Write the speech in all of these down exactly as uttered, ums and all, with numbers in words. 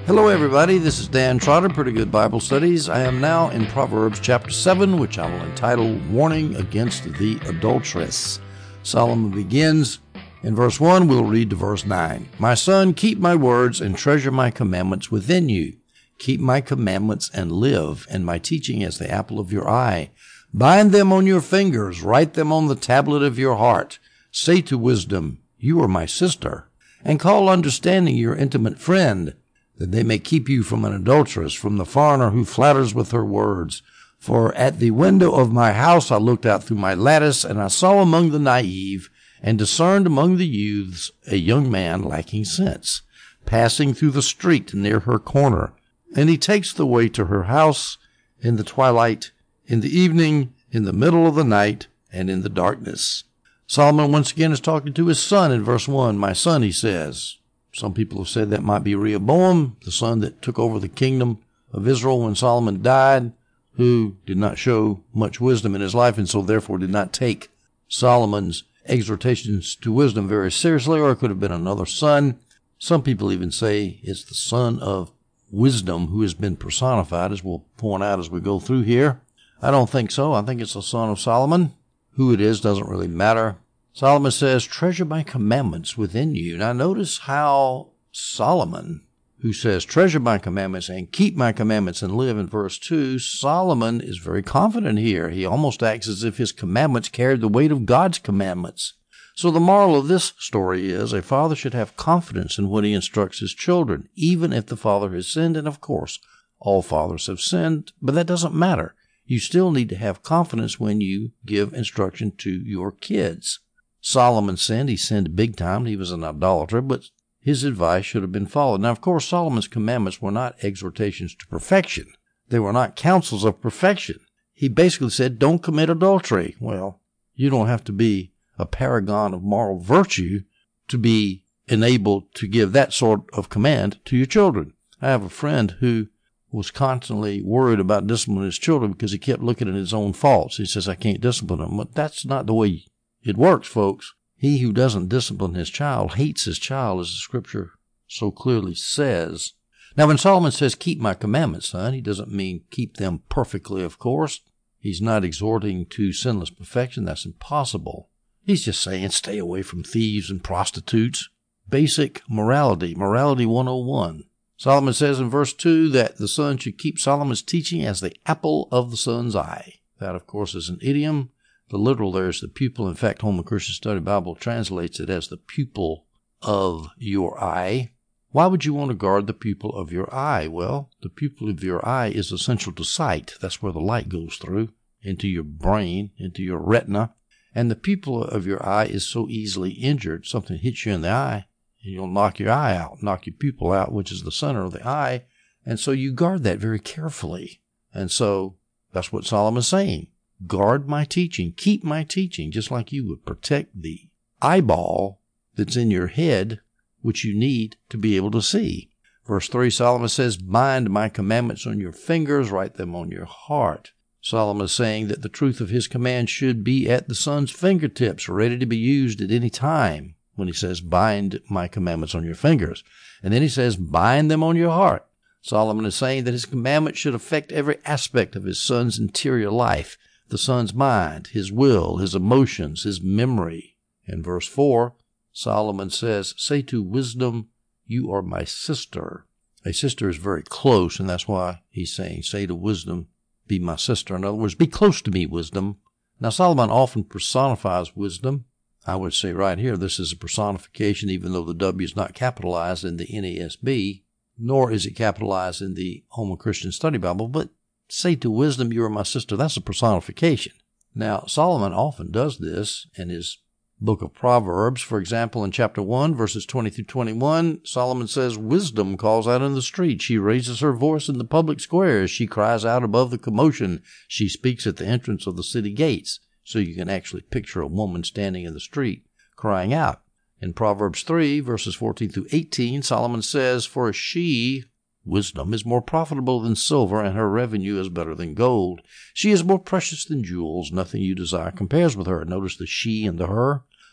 Hello everybody, this is Dan Trotter, Pretty Good Bible Studies. I am now in Proverbs chapter seven, which I will entitle Warning Against the Adulteress. Solomon begins in verse one, we'll read to verse nine. My son, keep my words and treasure my commandments within you. Keep my commandments and live, and my teaching as the apple of your eye. Bind them on your fingers, write them on the tablet of your heart. Say to wisdom, you are my sister, and call understanding your intimate friend, that they may keep you from an adulteress, from the foreigner who flatters with her words. For at the window of my house I looked out through my lattice, and I saw among the naive, and discerned among the youths, a young man lacking sense, passing through the street near her corner. And he takes the way to her house in the twilight, in the evening, in the middle of the night, and in the darkness. Solomon once again is talking to his son in verse one. My son, he says. Some people have said that might be Rehoboam, the son that took over the kingdom of Israel when Solomon died, who did not show much wisdom in his life and so therefore did not take Solomon's exhortations to wisdom very seriously, or it could have been another son. Some people even say it's the son of wisdom who has been personified, as we'll point out as we go through here. I don't think so. I think it's the son of Solomon. Who it is doesn't really matter. Solomon says, treasure my commandments within you. Now notice how Solomon, who says, treasure my commandments and keep my commandments and live in verse two, Solomon is very confident here. He almost acts as if his commandments carried the weight of God's commandments. So the moral of this story is a father should have confidence in what he instructs his children, even if the father has sinned. And of course, all fathers have sinned, but that doesn't matter. You still need to have confidence when you give instruction to your kids. Solomon sinned. He sinned big time. He was an idolater, but his advice should have been followed. Now, of course, Solomon's commandments were not exhortations to perfection. They were not counsels of perfection. He basically said, don't commit adultery. Well, you don't have to be a paragon of moral virtue to be enabled to give that sort of command to your children. I have a friend who was constantly worried about disciplining his children because he kept looking at his own faults. He says, I can't discipline them. But that's not the way it works, folks. He who doesn't discipline his child hates his child, as the scripture so clearly says. Now, when Solomon says, keep my commandments, son, he doesn't mean keep them perfectly, of course. He's not exhorting to sinless perfection. That's impossible. He's just saying stay away from thieves and prostitutes. Basic morality, morality one oh one. Solomon says in verse two that the son should keep Solomon's teaching as the apple of the son's eye. That, of course, is an idiom. The literal there is the pupil. In fact, Holman Christian Study Bible translates it as the pupil of your eye. Why would you want to guard the pupil of your eye? Well, the pupil of your eye is essential to sight. That's where the light goes through, into your brain, into your retina. And the pupil of your eye is so easily injured. Something hits you in the eye, and you'll knock your eye out, knock your pupil out, which is the center of the eye. And so you guard that very carefully. And so that's what Solomon's saying. Guard my teaching. Keep my teaching, just like you would protect the eyeball that's in your head, which you need to be able to see. Verse three, Solomon says, bind my commandments on your fingers, write them on your heart. Solomon is saying that the truth of his command should be at the son's fingertips, ready to be used at any time, when he says, bind my commandments on your fingers. And then he says, bind them on your heart. Solomon is saying that his commandment should affect every aspect of his son's interior life. The son's mind, his will, his emotions, his memory. In verse four, Solomon says, say to wisdom, you are my sister. A sister is very close, and that's why he's saying, say to wisdom, be my sister. In other words, be close to me, wisdom. Now, Solomon often personifies wisdom. I would say right here, this is a personification, even though the W is not capitalized in the N A S B, nor is it capitalized in the Holman Christian Study Bible, but say to wisdom, you are my sister. That's a personification. Now, Solomon often does this in his book of Proverbs. For example, in chapter one, verses twenty through twenty-one, Solomon says, wisdom calls out in the street. She raises her voice in the public squares. She cries out above the commotion. She speaks at the entrance of the city gates. So you can actually picture a woman standing in the street crying out. In Proverbs three, verses fourteen through eighteen, Solomon says, for she, wisdom, is more profitable than silver, and her revenue is better than gold. She is more precious than jewels. Nothing you desire compares with her. Notice the she and the her.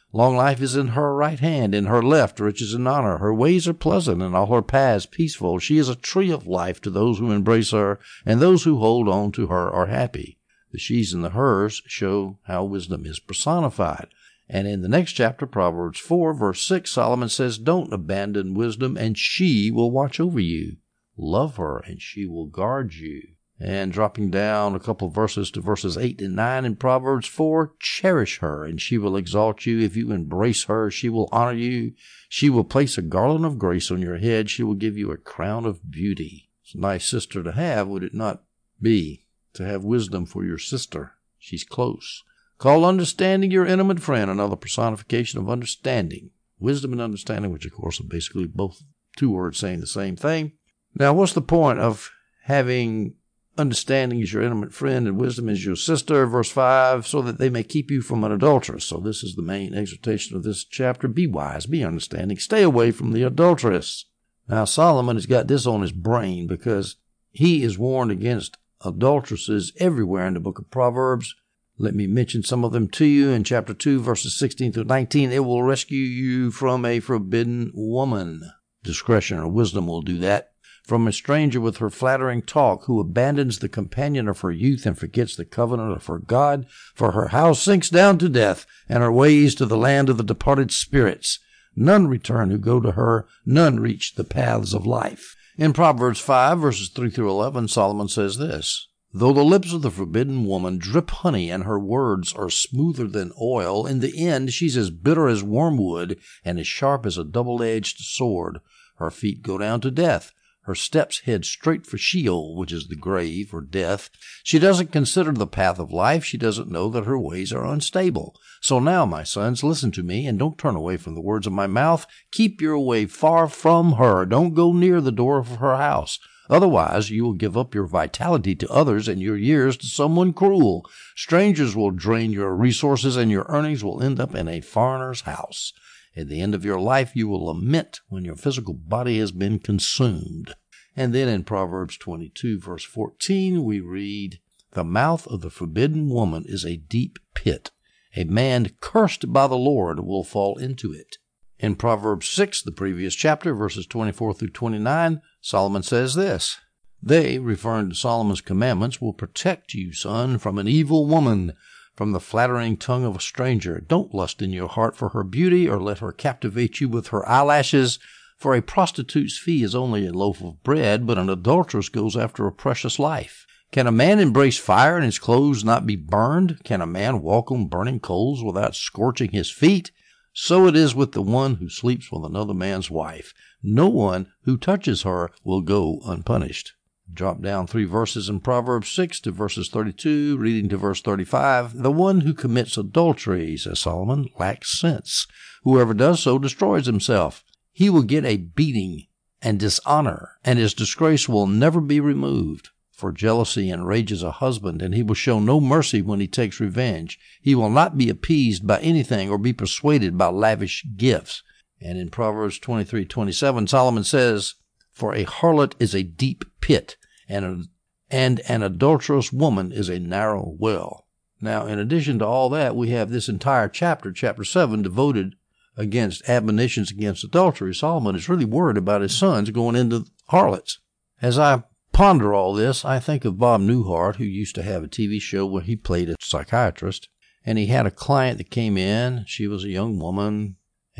Long life is in her right hand, in her left riches and honor. Her ways are pleasant, and all her paths peaceful. She is a tree of life to those who embrace her, and those who hold on to her are happy. The she's and the hers show how wisdom is personified. And in the next chapter, Proverbs four, verse six, Solomon says, don't abandon wisdom, and she will watch over you. Love her, and she will guard you. And dropping down a couple of verses to verses eight and nine in Proverbs four, cherish her, and she will exalt you. If you embrace her, she will honor you. She will place a garland of grace on your head. She will give you a crown of beauty. It's a nice sister to have, would it not be, to have wisdom for your sister? She's close. Call understanding your intimate friend, another personification of understanding. Wisdom and understanding, which of course are basically both two words saying the same thing. Now, what's the point of having understanding is your intimate friend and wisdom is your sister? Verse five, so that they may keep you from an adulteress. So this is the main exhortation of this chapter. Be wise, be understanding, stay away from the adulteress. Now, Solomon has got this on his brain because he is warned against adulteresses everywhere in the book of Proverbs. Let me mention some of them to you. In chapter two, verses sixteen through nineteen, it will rescue you from a forbidden woman. Discretion or wisdom will do that. From a stranger with her flattering talk, who abandons the companion of her youth and forgets the covenant of her God. For her house sinks down to death, and her ways to the land of the departed spirits. None return who go to her, none reach the paths of life. In Proverbs five, verses three through eleven, Solomon says this, though the lips of the forbidden woman drip honey, and her words are smoother than oil, in the end she's as bitter as wormwood, and as sharp as a double-edged sword. Her feet go down to death. Her steps head straight for Sheol, which is the grave or death. She doesn't consider the path of life. She doesn't know that her ways are unstable. So now, my sons, listen to me, and don't turn away from the words of my mouth. Keep your way far from her. Don't go near the door of her house. Otherwise, you will give up your vitality to others and your years to someone cruel. Strangers will drain your resources, and your earnings will end up in a foreigner's house. At the end of your life, you will lament when your physical body has been consumed. And then in Proverbs twenty-two, verse fourteen, we read, the mouth of the forbidden woman is a deep pit. A man cursed by the Lord will fall into it. In Proverbs six, the previous chapter, verses twenty-four through twenty-nine, Solomon says this, they, referring to Solomon's commandments, will protect you, son, from an evil woman, from the flattering tongue of a stranger. Don't lust in your heart for her beauty, or let her captivate you with her eyelashes. For a prostitute's fee is only a loaf of bread, but an adulteress goes after a precious life. Can a man embrace fire and his clothes not be burned? Can a man walk on burning coals without scorching his feet? So it is with the one who sleeps with another man's wife. No one who touches her will go unpunished. Drop down three verses in Proverbs six to verses thirty-two, reading to verse thirty-five. The one who commits adultery, says Solomon, lacks sense. Whoever does so destroys himself. He will get a beating and dishonor, and his disgrace will never be removed. For jealousy enrages a husband, and he will show no mercy when he takes revenge. He will not be appeased by anything or be persuaded by lavish gifts. And in Proverbs twenty-three twenty-seven, Solomon says, for a harlot is a deep pit, and, a, and an adulterous woman is a narrow well. Now, in addition to all that, we have this entire chapter, chapter seven, devoted against admonitions against adultery. Solomon is really worried about his sons going into harlots. As I ponder all this, I think of Bob Newhart, who used to have a T V show where he played a psychiatrist, and he had a client that came in. She was a young woman,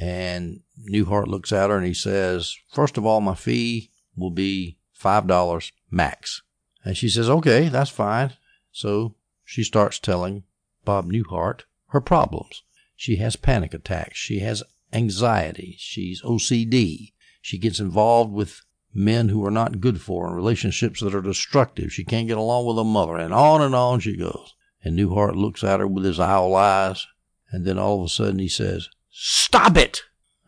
and Newhart looks at her and he says, first of all, my fee will be five dollars max. And she says, okay, that's fine. So she starts telling Bob Newhart her problems. She has panic attacks. She has anxiety. She's O C D. She gets involved with men who are not good for her and relationships that are destructive. She can't get along with her mother, and on and on she goes. And Newhart looks at her with his owl eyes, and then all of a sudden he says, stop it!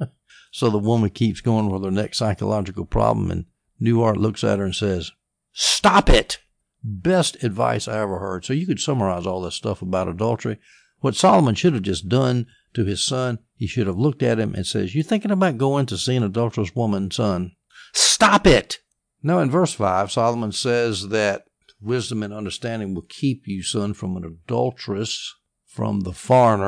So the woman keeps going with her next psychological problem, and Newhart looks at her and says, stop it! Best advice I ever heard. So you could summarize all this stuff about adultery. What Solomon should have just done to his son, he should have looked at him and says, you thinking about going to see an adulterous woman, son? Stop it! Now in verse five, Solomon says that wisdom and understanding will keep you, son, from an adulteress, from the foreigner,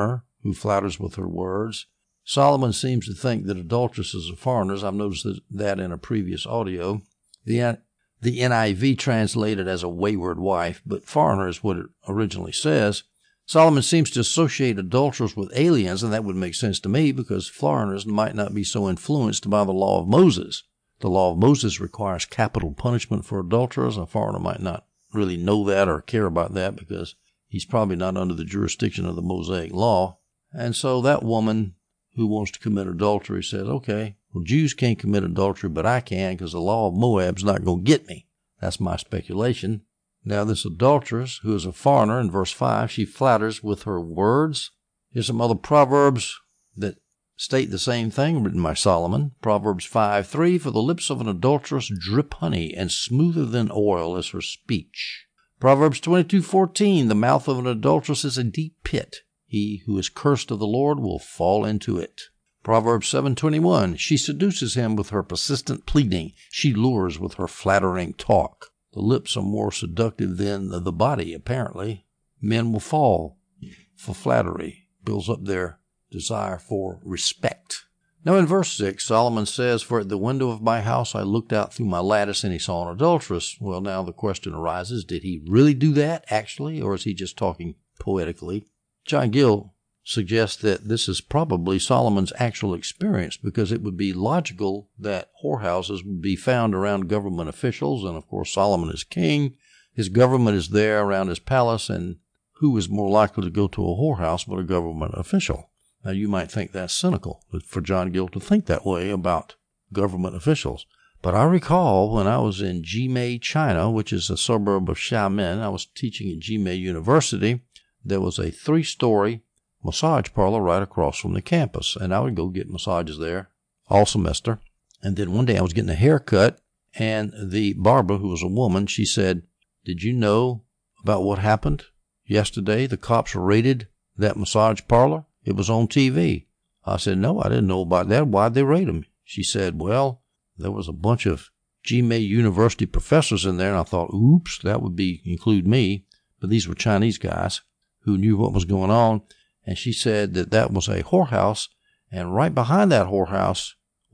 who flatters with her words. Solomon seems to think that adulteresses are foreigners. I've noticed that in a previous audio. The, the N I V translated as a wayward wife, but foreigner is what it originally says. Solomon seems to associate adulterers with aliens, and that would make sense to me because foreigners might not be so influenced by the law of Moses. The law of Moses requires capital punishment for adulterers. A foreigner might not really know that or care about that because he's probably not under the jurisdiction of the Mosaic law. And so that woman who wants to commit adultery says, okay, well, Jews can't commit adultery, but I can because the law of Moab's not going to get me. That's my speculation. Now, this adulteress, who is a foreigner, in verse five, she flatters with her words. Here's some other proverbs that state the same thing written by Solomon. Proverbs five three, for the lips of an adulteress drip honey, and smoother than oil is her speech. Proverbs twenty-two fourteen, the mouth of an adulteress is a deep pit. He who is cursed of the Lord will fall into it. Proverbs seven twenty-one, she seduces him with her persistent pleading. She lures with her flattering talk. The lips are more seductive than the body, apparently. Men will fall for flattery. Builds up their desire for respect. Now in verse six, Solomon says, for at the window of my house I looked out through my lattice, and he saw an adulteress. Well, now the question arises, did he really do that, actually, or is he just talking poetically? John Gill suggests that this is probably Solomon's actual experience because it would be logical that whorehouses would be found around government officials, and of course Solomon is king. His government is there around his palace, and who is more likely to go to a whorehouse but a government official? Now you might think that's cynical for John Gill to think that way about government officials. But I recall when I was in Jimei, China, which is a suburb of Xiamen, I was teaching at Jimei University. There was a three-story massage parlor right across from the campus, and I would go get massages there all semester. And then one day I was getting a haircut, and the barber, who was a woman, she said, did you know about what happened yesterday? The cops raided that massage parlor. It was on T V. I said, no, I didn't know about that. Why'd they raid them? She said, well, there was a bunch of Jimei University professors in there, and I thought, oops, that would be include me. But these were Chinese guys who knew what was going on. And she said that that was a whorehouse, and right behind that whorehouse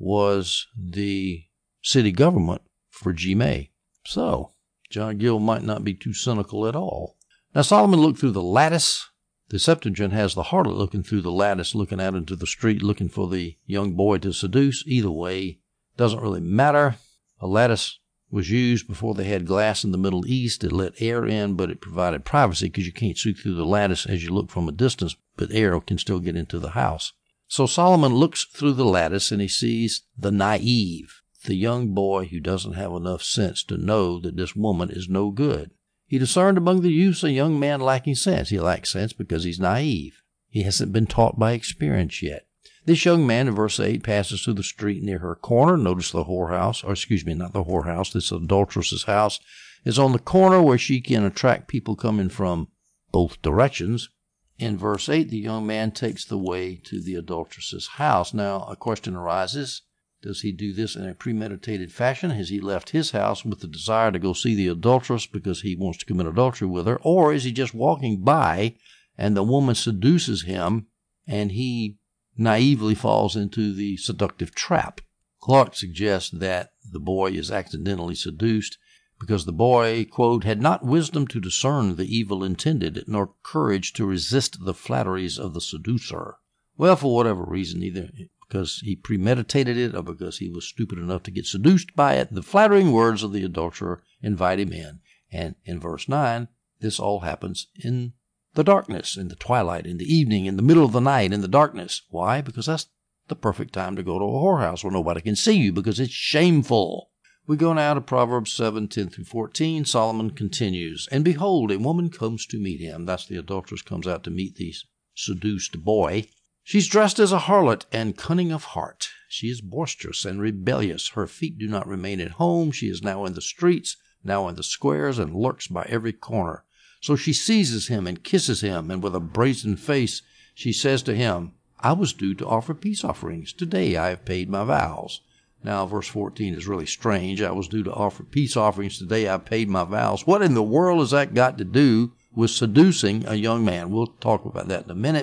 was the city government for Jimei. So, John Gill might not be too cynical at all. Now, Solomon looked through the lattice. The Septuagint has the harlot looking through the lattice, looking out into the street, looking for the young boy to seduce. Either way, doesn't really matter. A lattice was used before they had glass in the Middle East. It let air in, but it provided privacy because you can't see through the lattice as you look from a distance, but air can still get into the house. So Solomon looks through the lattice and he sees the naive, the young boy who doesn't have enough sense to know that this woman is no good. He discerned among the youths a young man lacking sense. He lacks sense because he's naive. He hasn't been taught by experience yet. This young man, in verse eight, passes through the street near her corner. Notice the whorehouse, or excuse me, not the whorehouse, this adulteress's house, is on the corner where she can attract people coming from both directions. In verse eight, the young man takes the way to the adulteress's house. Now, a question arises. Does he do this in a premeditated fashion? Has he left his house with the desire to go see the adulteress because he wants to commit adultery with her? Or is he just walking by and the woman seduces him and he naively falls into the seductive trap? Clark suggests that the boy is accidentally seduced because the boy, quote, had not wisdom to discern the evil intended, nor courage to resist the flatteries of the seducer. Well, for whatever reason, either because he premeditated it or because he was stupid enough to get seduced by it, the flattering words of the adulterer invite him in. And in verse nine, this all happens in the darkness, in the twilight, in the evening, in the middle of the night, in the darkness. Why? Because that's the perfect time to go to a whorehouse where nobody can see you because it's shameful. We go now to Proverbs seven, ten through fourteen. Solomon continues, and behold, a woman comes to meet him. That's the adulteress comes out to meet the seduced boy. She's dressed as a harlot and cunning of heart. She is boisterous and rebellious. Her feet do not remain at home. She is now in the streets, now in the squares, and lurks by every corner. So she seizes him and kisses him, and with a brazen face she says to him, I was due to offer peace offerings. Today I have paid my vows. Now, verse fourteen is really strange. I was due to offer peace offerings. Today I paid my vows. What in the world has that got to do with seducing a young man? We'll talk about that in a minute.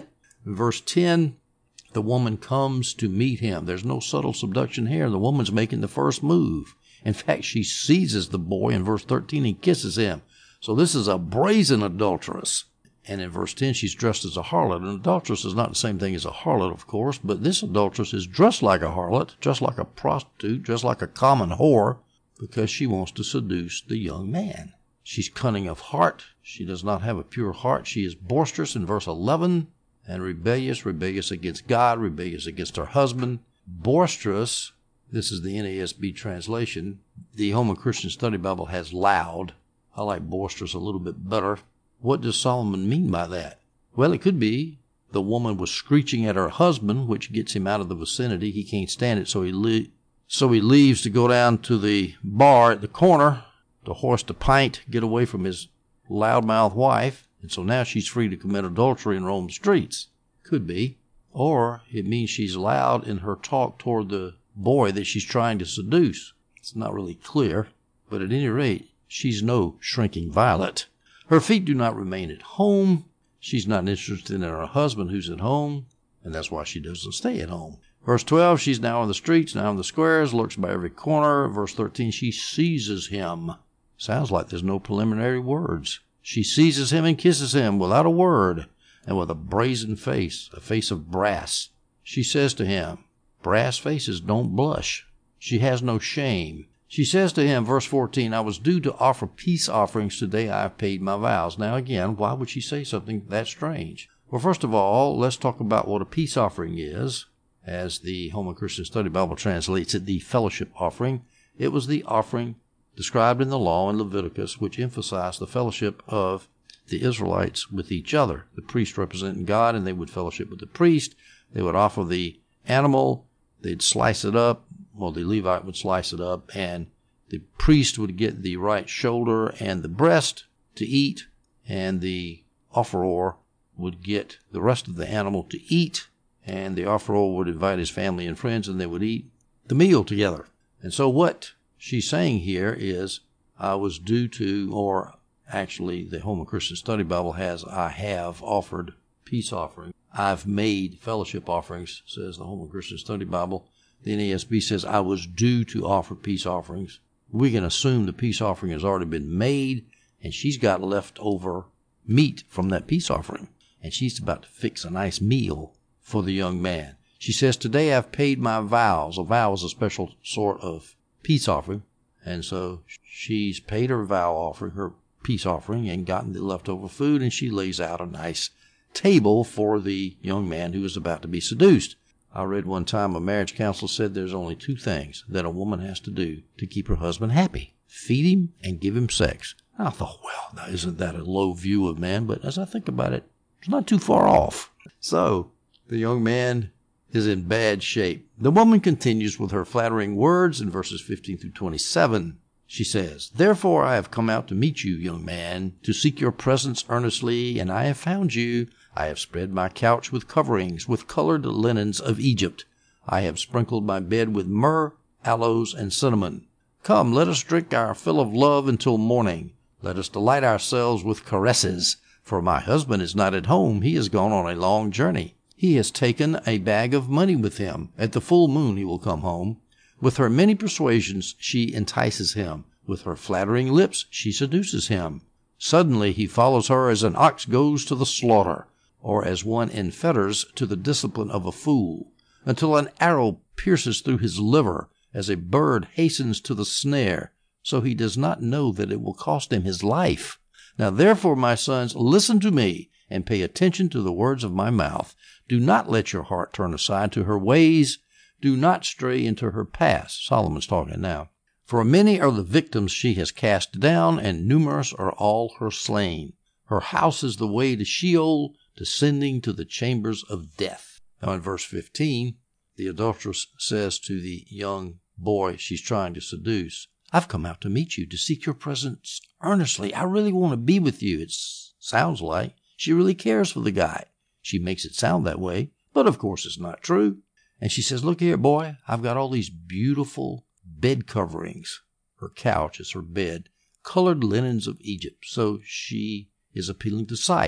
In verse ten, the woman comes to meet him. There's no subtle seduction here. The woman's making the first move. In fact, she seizes the boy in verse thirteen and kisses him. So this is a brazen adulteress. And in verse ten, she's dressed as a harlot. An adulteress is not the same thing as a harlot, of course, but this adulteress is dressed like a harlot, just like a prostitute, just like a common whore, because she wants to seduce the young man. She's cunning of heart. She does not have a pure heart. She is boisterous in verse eleven, and rebellious, rebellious against God, rebellious against her husband. Boisterous, this is the N A S B translation. The Holman Christian Study Bible has loud. I like boisterous a little bit better. What does Solomon mean by that? Well, it could be the woman was screeching at her husband, which gets him out of the vicinity. He can't stand it, so he le- so he leaves to go down to the bar at the corner to hoist a pint, get away from his loudmouth wife, and so now she's free to commit adultery and roam the streets. Could be. Or it means she's loud in her talk toward the boy that she's trying to seduce. It's not really clear, but at any rate, she's no shrinking violet. Her feet do not remain at home. She's not interested in her husband who's at home, and that's why she doesn't stay at home. Verse twelve, she's now in the streets, now in the squares, lurks by every corner. Verse thirteen, she seizes him. Sounds like there's no preliminary words. She seizes him and kisses him without a word, and with a brazen face, a face of brass. She says to him, brass faces don't blush. She has no shame. She says to him, verse fourteen, I was due to offer peace offerings today. I have paid my vows. Now again, why would she say something that strange? Well, first of all, let's talk about what a peace offering is. As the Holman Christian Study Bible translates it, the fellowship offering. It was the offering described in the law in Leviticus, which emphasized the fellowship of the Israelites with each other. The priest representing God, and they would fellowship with the priest. They would offer the animal. They'd slice it up. Well, the Levite would slice it up, and the priest would get the right shoulder and the breast to eat, and the offerer would get the rest of the animal to eat, and the offerer would invite his family and friends, and they would eat the meal together. And so what she's saying here is, I was due to, or actually the Holman Christian Study Bible has, I have offered peace offering. I've made fellowship offerings, says the Holman Christian Study Bible. The N A S B says, I was due to offer peace offerings. We can assume the peace offering has already been made, and she's got leftover meat from that peace offering. And she's about to fix a nice meal for the young man. She says, today I've paid my vows. A vow is a special sort of peace offering. And so she's paid her vow offering, her peace offering, and gotten the leftover food, and she lays out a nice table for the young man who is about to be seduced. I read one time a marriage counselor said there's only two things that a woman has to do to keep her husband happy. Feed him and give him sex. I thought, well, now isn't that a low view of man? But as I think about it, it's not too far off. So the young man is in bad shape. The woman continues with her flattering words in verses fifteen through twenty-seven. She says, therefore I have come out to meet you, young man, to seek your presence earnestly, and I have found you. I have spread my couch with coverings, with colored linens of Egypt. I have sprinkled my bed with myrrh, aloes, and cinnamon. Come, let us drink our fill of love until morning. Let us delight ourselves with caresses. For my husband is not at home. He has gone on a long journey. He has taken a bag of money with him. At the full moon he will come home. With her many persuasions she entices him. With her flattering lips she seduces him. Suddenly he follows her as an ox goes to the slaughter, or as one in fetters to the discipline of a fool, until an arrow pierces through his liver, as a bird hastens to the snare, so he does not know that it will cost him his life. Now therefore, my sons, listen to me, and pay attention to the words of my mouth. Do not let your heart turn aside to her ways. Do not stray into her paths. Solomon's talking now. For many are the victims she has cast down, and numerous are all her slain. Her house is the way to Sheol, descending to the chambers of death. Now in verse fifteen, the adulteress says to the young boy she's trying to seduce, I've come out to meet you, to seek your presence earnestly. I really want to be with you. It sounds like she really cares for the guy. She makes it sound that way, but of course it's not true. And she says, look here, boy, I've got all these beautiful bed coverings. Her couch is her bed, colored linens of Egypt. So she is appealing to sight.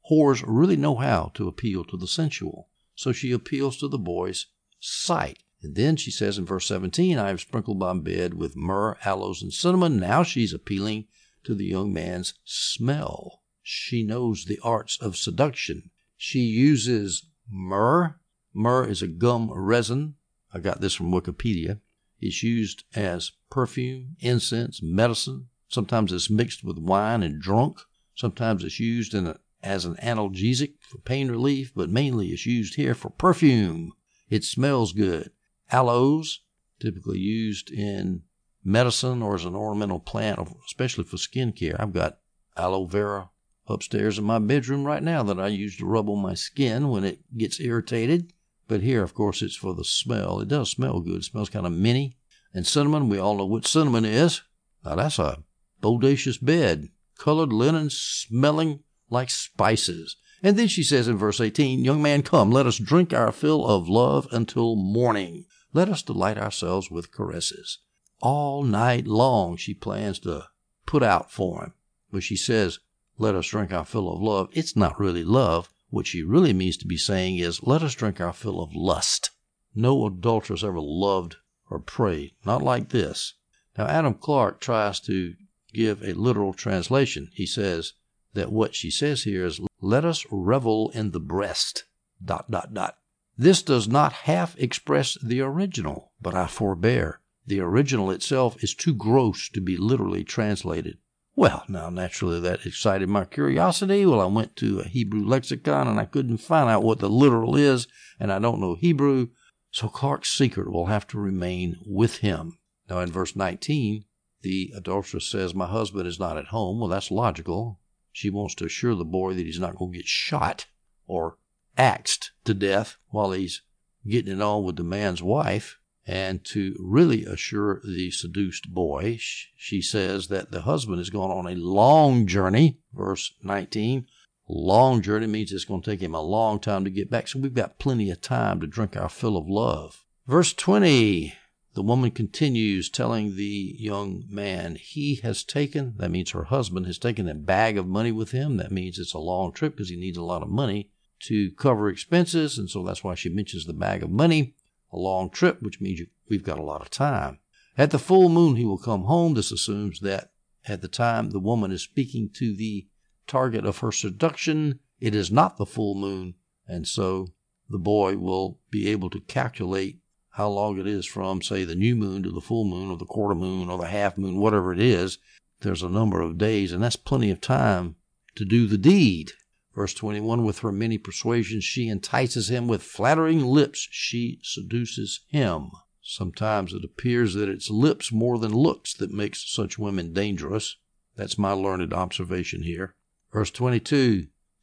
Whores really know how to appeal to the sensual. So she appeals to the boy's sight. And then she says in verse seventeen, I have sprinkled my bed with myrrh, aloes, and cinnamon. Now she's appealing to the young man's smell. She knows the arts of seduction. She uses myrrh. Myrrh is a gum resin. I got this from Wikipedia. It's used as perfume, incense, medicine. Sometimes it's mixed with wine and drunk. Sometimes it's used in a, as an analgesic for pain relief, but mainly it's used here for perfume. It smells good. Aloes, typically used in medicine or as an ornamental plant, especially for skin care. I've got aloe vera upstairs in my bedroom right now that I use to rub on my skin when it gets irritated. But here, of course, it's for the smell. It does smell good. It smells kind of minty. And cinnamon, we all know what cinnamon is. Now, that's a bodacious bed. Colored linen smelling like spices. And then she says in verse eighteen, young man, come, let us drink our fill of love until morning. Let us delight ourselves with caresses. All night long she plans to put out for him. But she says, let us drink our fill of love. It's not really love. What she really means to be saying is, let us drink our fill of lust. No adulteress ever loved or prayed. Not like this. Now, Adam Clarke tries to give a literal translation. He says that what she says here is, let us revel in the breast, dot, dot, dot. This does not half express the original, but I forbear. The original itself is too gross to be literally translated. Well, now, naturally, that excited my curiosity. Well, I went to a Hebrew lexicon, and I couldn't find out what the literal is, and I don't know Hebrew, so Clarke's secret will have to remain with him. Now, in verse nineteen, the adulteress says, my husband is not at home. Well, that's logical. She wants to assure the boy that he's not going to get shot or axed to death while he's getting it on with the man's wife. And to really assure the seduced boy, she says that the husband is going on a long journey. Verse nineteen, long journey means it's going to take him a long time to get back. So we've got plenty of time to drink our fill of love. Verse twenty, the woman continues telling the young man, he has taken, that means her husband has taken a bag of money with him. That means it's a long trip because he needs a lot of money to cover expenses. And so that's why she mentions the bag of money. A long trip, which means we've got a lot of time. At the full moon, he will come home. This assumes that at the time the woman is speaking to the target of her seduction, it is not the full moon. And so the boy will be able to calculate how long it is from, say, the new moon to the full moon or the quarter moon or the half moon, whatever it is. There's a number of days, and that's plenty of time to do the deed. Verse twenty-one, with her many persuasions, she entices him. With flattering lips, she seduces him. Sometimes it appears that it's lips more than looks that makes such women dangerous. That's my learned observation here. Verse twenty-two,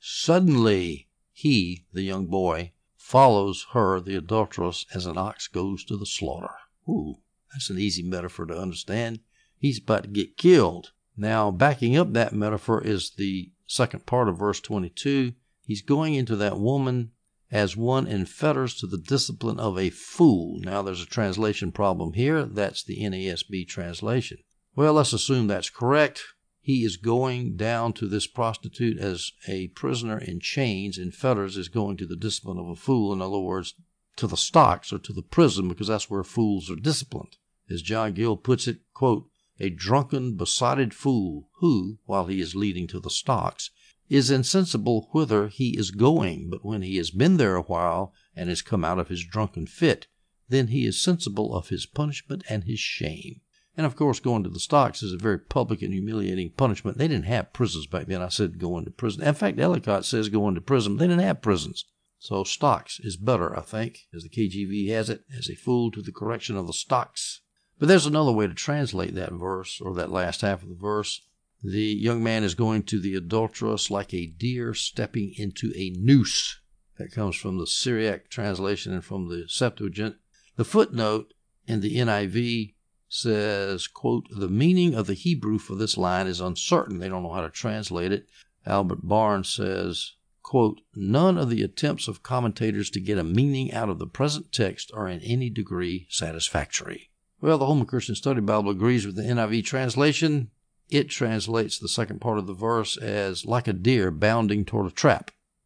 suddenly he, the young boy, follows her, the adulteress, as an ox goes to the slaughter. Ooh, that's an easy metaphor to understand. He's about to get killed. Now, backing up that metaphor is the second part of verse twenty-two. He's going into that woman as one in fetters to the discipline of a fool. Now, there's a translation problem here. That's the N A S B translation. Well, let's assume that's correct. He is going down to this prostitute as a prisoner in chains, and fetters is going to the discipline of a fool. In other words, to the stocks or to the prison, because that's where fools are disciplined. As John Gill puts it, quote, a drunken, besotted fool who, while he is leading to the stocks, is insensible whither he is going, but when he has been there a while and has come out of his drunken fit, then he is sensible of his punishment and his shame. And of course, going to the stocks is a very public and humiliating punishment. They didn't have prisons back then. I said going to prison. In fact, Ellicott says going to prison. They didn't have prisons. So stocks is better, I think, as the K J V has it, as a fool to the correction of the stocks. But there's another way to translate that verse, or that last half of the verse. The young man is going to the adulteress like a deer stepping into a noose. That comes from the Syriac translation and from the Septuagint. The footnote in the N I V says, quote, the meaning of the Hebrew for this line is uncertain. They don't know how to translate it. Albert Barnes says, quote, none of the attempts of commentators to get a meaning out of the present text are in any degree satisfactory. Well, the Holman Christian Study Bible agrees with the N I V translation. It translates the second part of the verse as like a deer bounding toward a trap.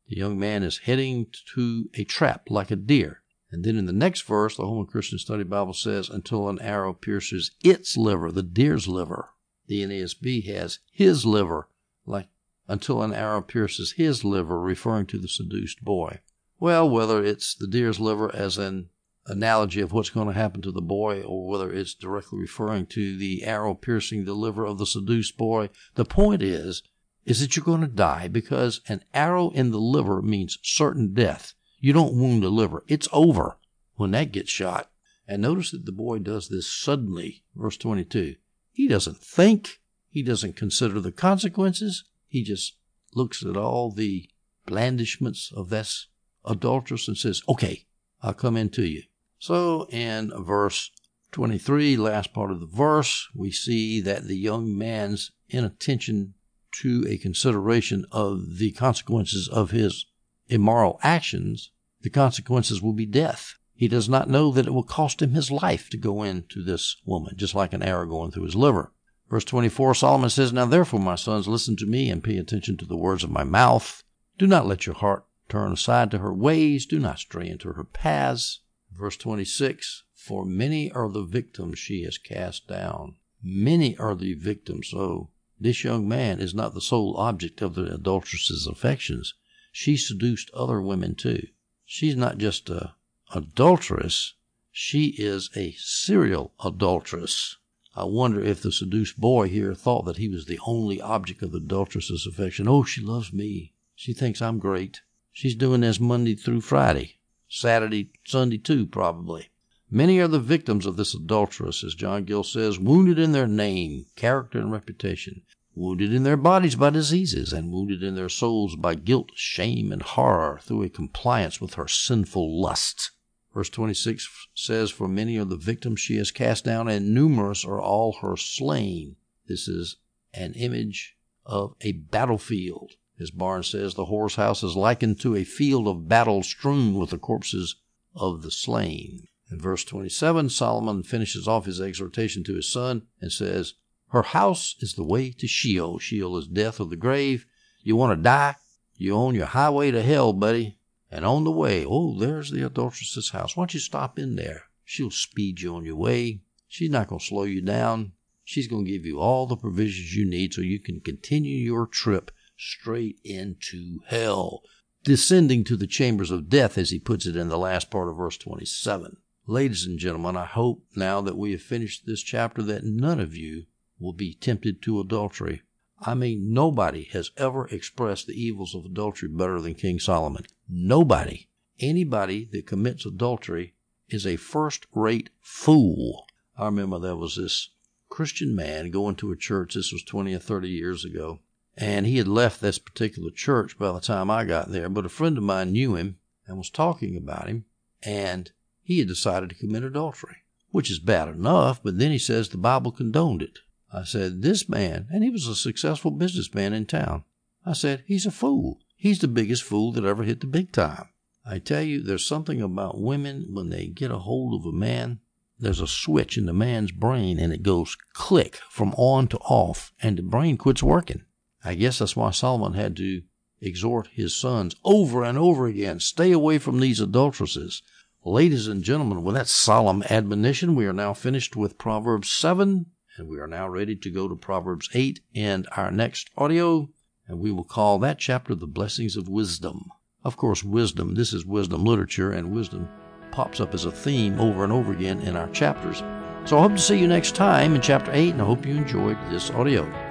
The young man is heading to a trap like a deer. And then in the next verse, the Holman Christian Study Bible says, until an arrow pierces its liver, the deer's liver. The N A S B has his liver, like until an arrow pierces his liver, referring to the seduced boy. Well, whether it's the deer's liver as an analogy of what's going to happen to the boy, or whether it's directly referring to the arrow piercing the liver of the seduced boy, the point is, is that you're going to die, because an arrow in the liver means certain death. You don't wound the liver. It's over when that gets shot. And notice that the boy does this suddenly. Verse twenty-two. He doesn't think. He doesn't consider the consequences. He just looks at all the blandishments of this adulteress and says, okay, I'll come into you. So in verse twenty-three, last part of the verse, we see that the young man's inattention to a consideration of the consequences of his immoral actions, the consequences will be death. He does not know that it will cost him his life to go into this woman, just like an arrow going through his liver. Verse twenty-four, Solomon says, now therefore, my sons, listen to me and pay attention to the words of my mouth. Do not let your heart turn aside to her ways. Do not stray into her paths. Verse twenty-six, for many are the victims she has cast down. Many are the victims. So this young man is not the sole object of the adulteress's affections. She seduced other women too. She's not just a adulteress. She is a serial adulteress. I wonder if the seduced boy here thought that he was the only object of the adulteress's affection. Oh, she loves me. She thinks I'm great. She's doing this Monday through Friday. Saturday, Sunday too, probably. Many are the victims of this adulteress, as John Gill says, wounded in their name, character, and reputation, wounded in their bodies by diseases, and wounded in their souls by guilt, shame, and horror through a compliance with her sinful lust. Verse twenty-six says, for many are the victims she has cast down, and numerous are all her slain. This is an image of a battlefield. As Barnes says, the whore's house is likened to a field of battle strewn with the corpses of the slain. In verse twenty-seven, Solomon finishes off his exhortation to his son and says, her house is the way to Sheol. Sheol is death of the grave. You want to die? You own your highway to hell, buddy. And on the way, oh, there's the adulteress's house. Why don't you stop in there? She'll speed you on your way. She's not going to slow you down. She's going to give you all the provisions you need so you can continue your trip straight into hell, descending to the chambers of death, as he puts it in the last part of verse twenty-seven. Ladies and gentlemen, I hope now that we have finished this chapter that none of you will be tempted to adultery. I mean, nobody has ever expressed the evils of adultery better than King Solomon. Nobody. Anybody that commits adultery is a first-rate fool. I remember there was this Christian man going to a church. This was twenty or thirty years ago. And he had left this particular church by the time I got there. But a friend of mine knew him and was talking about him. And he had decided to commit adultery, which is bad enough. But then he says the Bible condoned it. I said, this man, and he was a successful businessman in town. I said, he's a fool. He's the biggest fool that ever hit the big time. I tell you, there's something about women when they get a hold of a man. There's a switch in the man's brain, and it goes click from on to off, and the brain quits working. I guess that's why Solomon had to exhort his sons over and over again, stay away from these adulteresses. Ladies and gentlemen, with that solemn admonition, we are now finished with Proverbs seven. And we are now ready to go to Proverbs eight and our next audio, and we will call that chapter The Blessings of Wisdom. Of course, wisdom, this is wisdom literature, and wisdom pops up as a theme over and over again in our chapters. So I hope to see you next time in chapter eight, and I hope you enjoyed this audio.